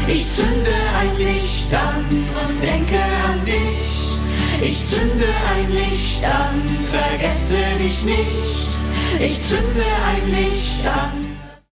Ich zünde ein Licht an und denke an dich. Ich zünde ein Licht an, vergesse dich nicht. Ich zünde ein Licht an